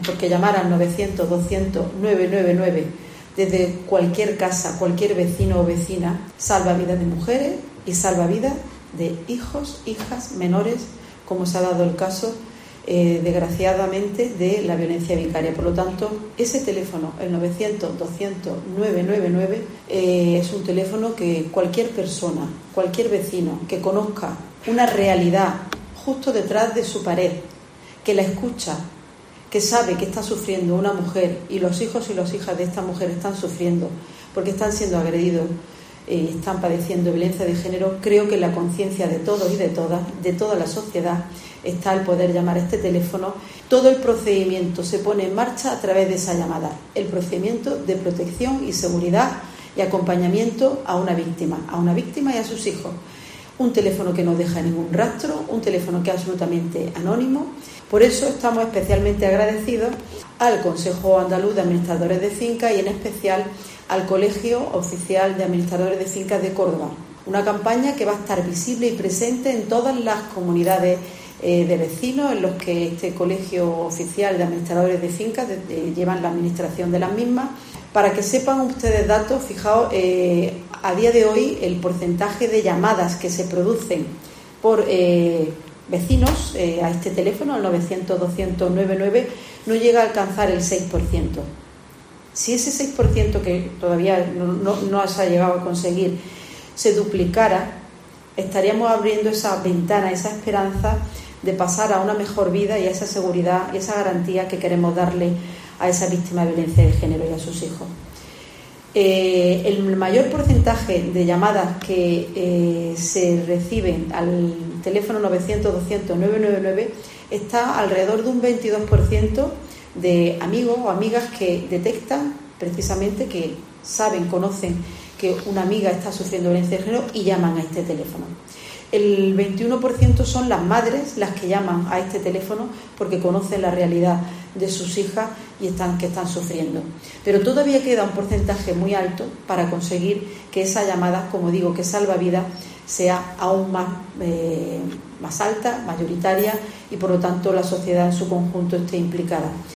porque llamar al 900-200-999 desde cualquier casa, cualquier vecino o vecina, salva vidas de mujeres y salva vidas de hijos, hijas menores, como se ha dado el caso, desgraciadamente, de la violencia vicaria. Por lo tanto, ese teléfono, el 900-200-999, es un teléfono que cualquier persona, cualquier vecino que conozca una realidad justo detrás de su pared, que la escucha, que sabe que está sufriendo una mujer y los hijos y las hijas de esta mujer están sufriendo porque están siendo agredidos y están padeciendo violencia de género, creo que en la conciencia de todos y de toda la sociedad, está el poder llamar a este teléfono. Todo el procedimiento se pone en marcha a través de esa llamada, el procedimiento de protección y seguridad y acompañamiento a una víctima y a sus hijos. Un teléfono que no deja ningún rastro, un teléfono que es absolutamente anónimo. Por eso estamos especialmente agradecidos al Consejo Andaluz de Administradores de Fincas y en especial al Colegio Oficial de Administradores de Fincas de Córdoba. Una campaña que va a estar visible y presente en todas las comunidades de vecinos en los que este Colegio Oficial de Administradores de Fincas llevan la administración de las mismas. Para que sepan ustedes datos, fijaos, a día de hoy el porcentaje de llamadas que se producen por vecinos a este teléfono, al 900-200-999, no llega a alcanzar el 6%. Si ese 6% que todavía no se ha llegado a conseguir se duplicara, estaríamos abriendo esa ventana, esa esperanza de pasar a una mejor vida y a esa seguridad y esa garantía que queremos darle a esa víctima de violencia de género y a sus hijos. El mayor porcentaje de llamadas que se reciben al teléfono 900-200-999 está alrededor de un 22% de amigos o amigas que detectan precisamente, que saben, conocen que una amiga está sufriendo violencia de género y llaman a este teléfono. El 21% son las madres las que llaman a este teléfono porque conocen la realidad de sus hijas y que están sufriendo. Pero todavía queda un porcentaje muy alto para conseguir que esa llamada, como digo, que salva vidas, sea aún más alta, mayoritaria, y por lo tanto la sociedad en su conjunto esté implicada.